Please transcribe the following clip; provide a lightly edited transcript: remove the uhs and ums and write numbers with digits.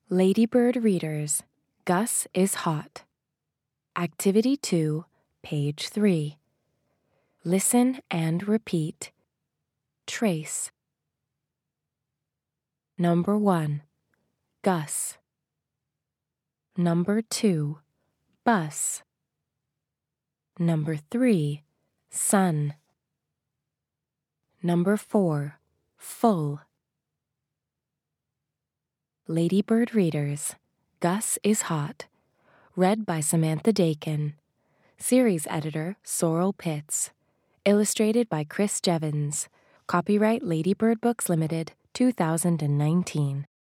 Ladybird readers, Gus is hot. Activity 2, page 3. Listen and repeat. Trace. Number 1, Gus. Number 2, bus. Number 3, sun. Number 4, full. Ladybird readers, Gus is hot. Read by Samantha Dakin. Series editor Sorrel Pitts. Illustrated by Chris Jevons. Copyright Ladybird Books Limited, 2019.